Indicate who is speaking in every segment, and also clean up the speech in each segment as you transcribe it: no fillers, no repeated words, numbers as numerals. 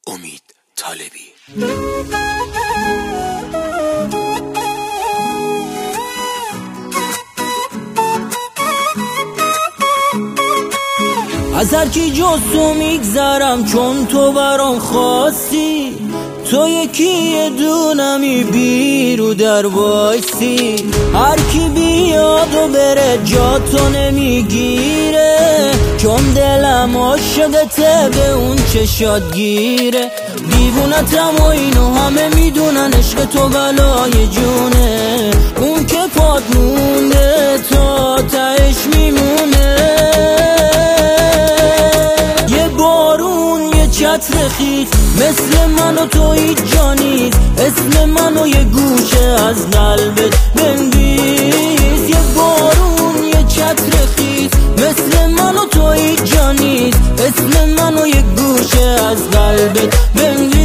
Speaker 1: امید طالبی.
Speaker 2: از هر کی جز تو میگذرم چون تو برام خواستی، تو یکی دونمی بیرو در وایسی. هر کی بیاد و بره جا تو نمیگیره، چون دلم عاشقته به اون چشات گیره. دیوونتم و اینو همه میدونن، عشق تو بلای جونه. اون که پات مونده تا تهش میمونه. یه بارون یه چتر خیس مثل من و تو هیچ جا نیست. اسم منو یه گوشه از قلبت بنویس. یه بارون یه چتر خیس مثل من و تو هیچ جا نیست. اسم منو یه گوشه از قلبت بنویس.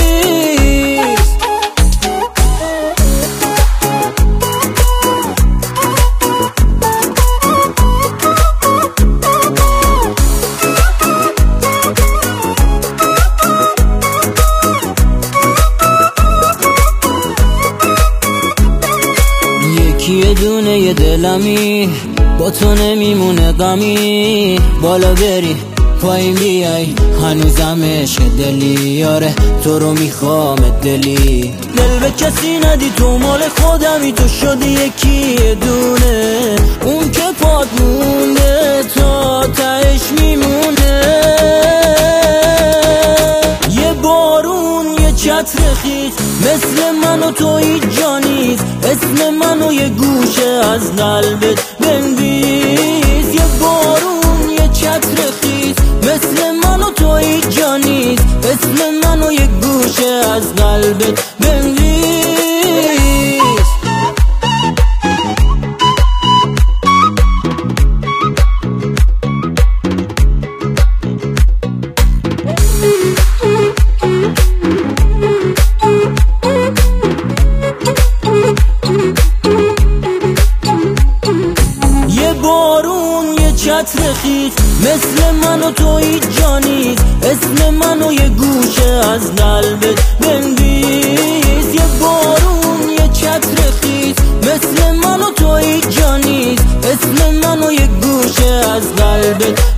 Speaker 2: یه دونه یه دلمی با تو نمیمونه غمی. بالا بری پایین بیای هنوزم عشق دلی. آره تو رو میخوام دلی. دل به کسی ندی تو مال خودمی. تو شدی یکی دونه. اون که پات مونده تا تهش میمونه. یه بارون یه چتر خیس مثل من و تو هیچ جا نیست. اسم منو یه گوشه از قلبت بنویس. یه بارون یه چتر خیس مثل من و تو هیچ جا نیست. اسم منو یه گوشه از قلبت بنویس. چتر خیس مثل من و تو هیچ جا نیست. اسم منو یه گوشه از قلبت بنویس. یه بارون یه چتر خیس مثل من و تو هیچ جا نیست. اسم منو یه گوشه از قلبت